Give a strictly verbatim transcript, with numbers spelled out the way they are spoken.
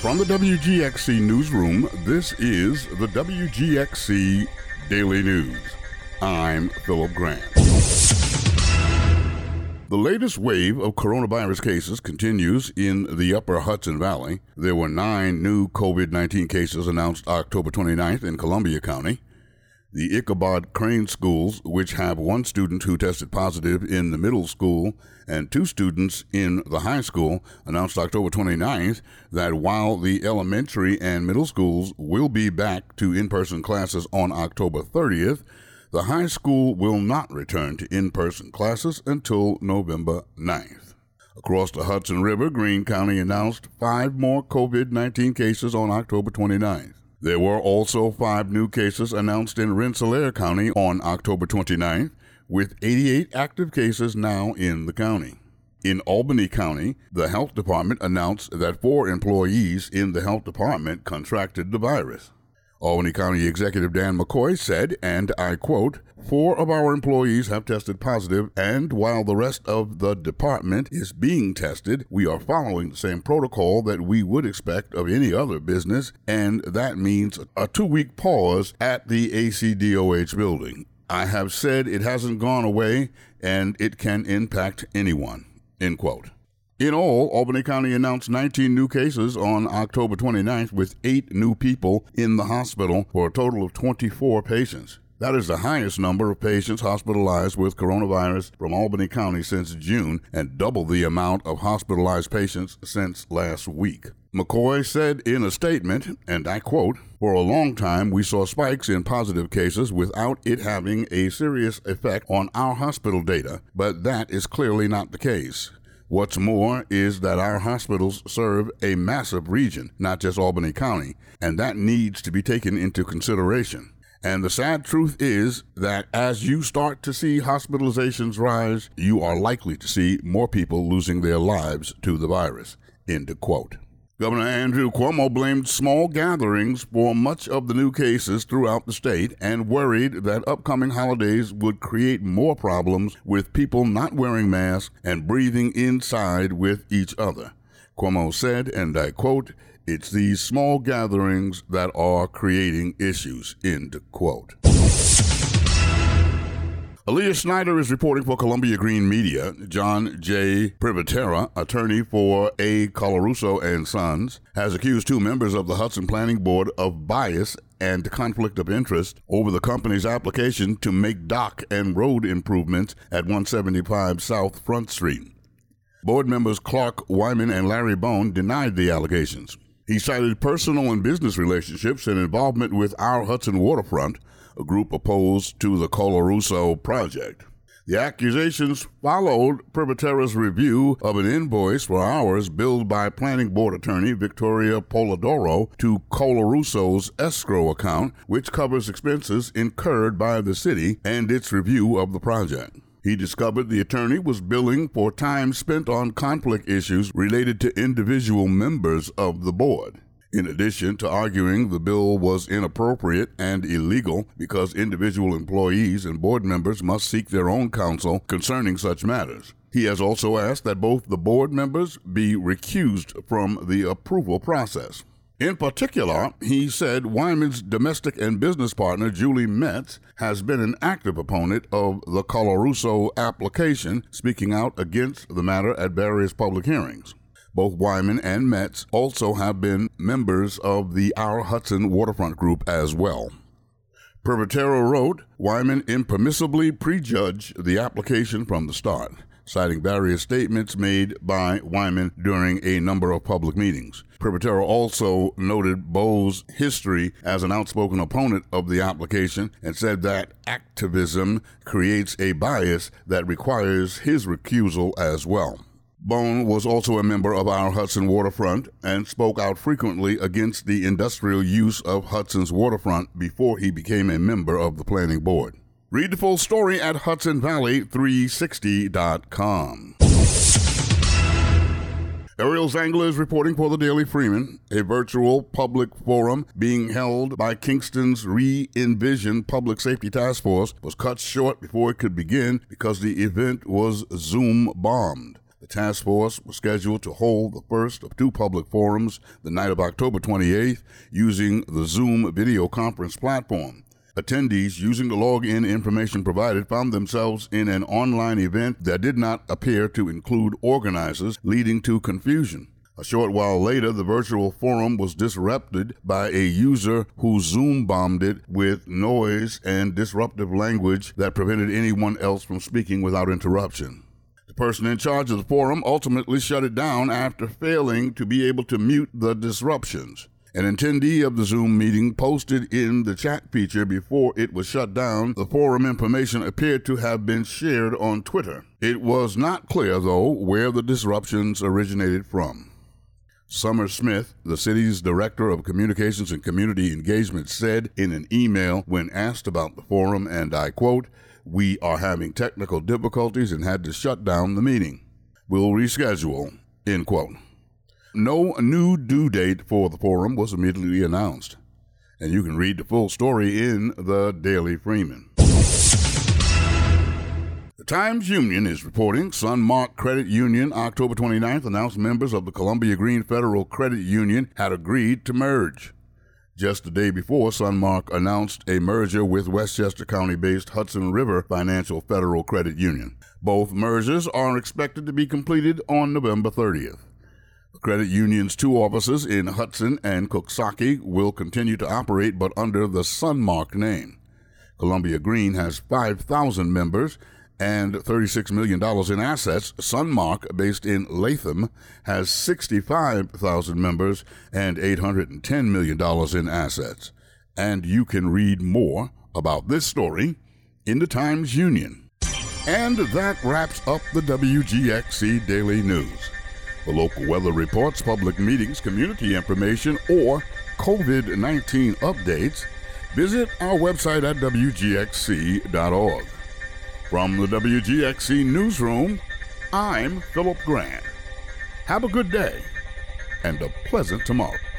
From the W G X C Newsroom, this is the W G X C Daily News. I'm Philip Grant. The latest wave of coronavirus cases continues in the upper Hudson Valley. There were nine new covid nineteen cases announced October twenty-ninth in Columbia County. The Ichabod Crane schools, which have one student who tested positive in the middle school and two students in the high school, announced October twenty-ninth that while the elementary and middle schools will be back to in-person classes on October thirtieth, the high school will not return to in-person classes until November ninth. Across the Hudson River, Greene County announced five more covid nineteen cases on October twenty-ninth. There were also five new cases announced in Rensselaer County on October twenty-ninth, with eighty-eight active cases now in the county. In Albany County, the health department announced that four employees in the health department contracted the virus. Albany County Executive Dan McCoy said, and I quote, "Four of our employees have tested positive, and while the rest of the department is being tested, we are following the same protocol that we would expect of any other business, and that means a two-week pause at the A C D O H building. I have said it hasn't gone away, and it can impact anyone," end quote. In all, Albany County announced nineteen new cases on October twenty-ninth, with eight new people in the hospital for a total of twenty-four patients. That is the highest number of patients hospitalized with coronavirus from Albany County since June, and double the amount of hospitalized patients since last week. McCoy said in a statement, and I quote, "For a long time we saw spikes in positive cases without it having a serious effect on our hospital data, but that is clearly not the case. What's more is that our hospitals serve a massive region, not just Albany County, and that needs to be taken into consideration. And the sad truth is that as you start to see hospitalizations rise, you are likely to see more people losing their lives to the virus," end quote. Governor Andrew Cuomo blamed small gatherings for much of the new cases throughout the state and worried that upcoming holidays would create more problems with people not wearing masks and breathing inside with each other. Cuomo said, and I quote, "It's these small gatherings that are creating issues," end quote. Aaliyah Snyder is reporting for Columbia Green Media. John J. Privatera, attorney for A. Colarusso and Sons, has accused two members of the Hudson Planning Board of bias and conflict of interest over the company's application to make dock and road improvements at one seventy-five South Front Street. Board members Clark Wyman and Larry Bone denied the allegations. He cited personal and business relationships and involvement with Our Hudson Waterfront, a group opposed to the Colarusso project. The accusations followed Privatera's review of an invoice for hours billed by Planning Board attorney Victoria Polidoro to Colarusso's escrow account, which covers expenses incurred by the city and its review of the project. He discovered the attorney was billing for time spent on conflict issues related to individual members of the board, in addition to arguing the bill was inappropriate and illegal because individual employees and board members must seek their own counsel concerning such matters. He has also asked that both the board members be recused from the approval process. In particular, he said Wyman's domestic and business partner, Julie Metz, has been an active opponent of the Colarusso application, speaking out against the matter at various public hearings. Both Wyman and Metz also have been members of the Our Hudson Waterfront Group as well. Privatera wrote, Wyman impermissibly prejudged the application from the start, citing various statements made by Wyman during a number of public meetings. Privatera also noted Bo's history as an outspoken opponent of the application and said that activism creates a bias that requires his recusal as well. Bone was also a member of Our Hudson Waterfront and spoke out frequently against the industrial use of Hudson's waterfront before he became a member of the planning board. Read the full story at Hudson Valley three sixty dot com. Ariel Zangler is reporting for the Daily Freeman. A virtual public forum being held by Kingston's Re-Envision Public Safety Task Force was cut short before it could begin because the event was Zoom bombed. The task force was scheduled to hold the first of two public forums the night of October twenty-eighth using the Zoom video conference platform. Attendees using the login information provided found themselves in an online event that did not appear to include organizers, leading to confusion. A short while later, the virtual forum was disrupted by a user who Zoom bombed it with noise and disruptive language that prevented anyone else from speaking without interruption. The person in charge of the forum ultimately shut it down after failing to be able to mute the disruptions. An attendee of the Zoom meeting posted in the chat feature before it was shut down. The forum information appeared to have been shared on Twitter. It was not clear, though, where the disruptions originated from. Summer Smith, the city's director of communications and community engagement, said in an email when asked about the forum, and I quote, "We are having technical difficulties and had to shut down the meeting. We'll reschedule," end quote. No new due date for the forum was immediately announced, and you can read the full story in the Daily Freeman. The Times-Union is reporting Sunmark Credit Union, October twenty-ninth, announced members of the Columbia Green Federal Credit Union had agreed to merge. Just the day before, Sunmark announced a merger with Westchester County-based Hudson River Financial Federal Credit Union. Both mergers are expected to be completed on November thirtieth. The credit union's two offices in Hudson and Coxsackie will continue to operate, but under the Sunmark name. Columbia Green has five thousand members and thirty-six million dollars in assets. Sunmark, based in Latham, has sixty-five thousand members and eight hundred ten million dollars in assets. And you can read more about this story in the Times-Union. And that wraps up the W G X C Daily News. For local weather reports, public meetings, community information, or COVID nineteen updates, visit our website at W G X C dot org. From the W G X C Newsroom, I'm Philip Grant. Have a good day and a pleasant tomorrow.